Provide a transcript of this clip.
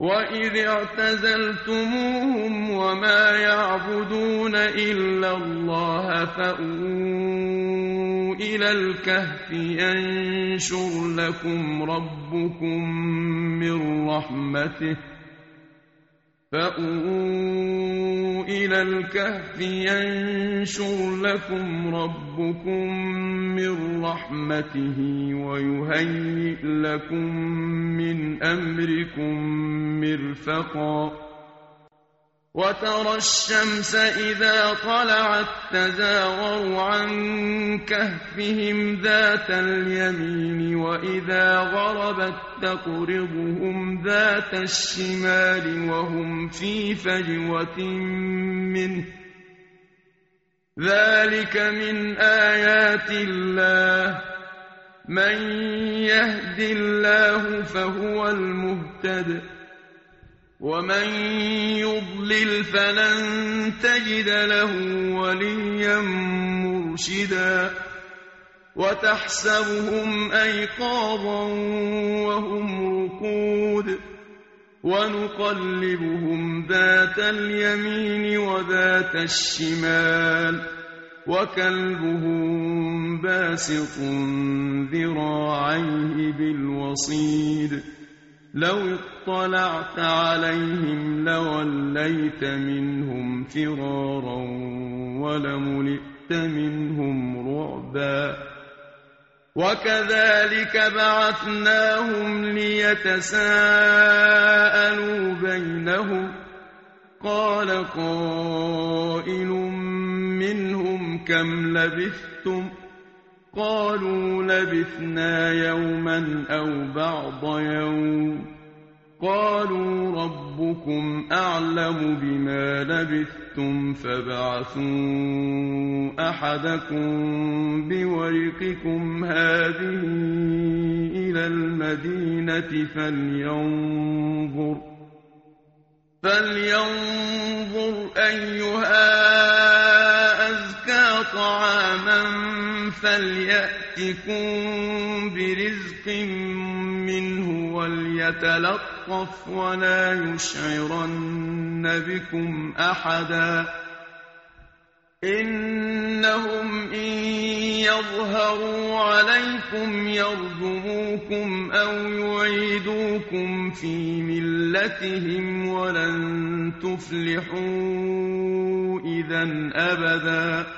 وإذ اعتزلتموهم وما يعبدون إلا الله فأووا إلى الكهف ينشر لكم ربكم من رحمته ويهيئ لكم من أمركم مرفقا وترى الشمس إذا طلعت تزاور عن كهفهم ذات اليمين وإذا غربت تقرضهم ذات الشمال وهم في فجوة منه ذلك من آيات الله من يهد الله فهو المهتد ومن يضلل فلن تجد له وليا مرشدا وتحسبهم أيقاظا وهم رقود ونقلبهم ذات اليمين وذات الشمال وكلبهم باسط ذراعيه بالوصيد لو اطلعت عليهم لوليت منهم فرارا ولملئت منهم رعبا وكذلك بعثناهم ليتساءلوا بينهم قال قائل منهم كم لبثتم قالوا لبثنا يوما أو بعض يوم قالوا ربكم أعلم بما لبثتم فابعثوا أحدكم بورقكم هذه إلى المدينة فلينظر أيها أزكى طعاما فليأتكم برزق منه وليتلطف ولا يشعرن بكم أحدا إنهم إن يظهروا عليكم يرجموكم أو يعيدوكم في ملتهم ولن تفلحوا إذا أبدا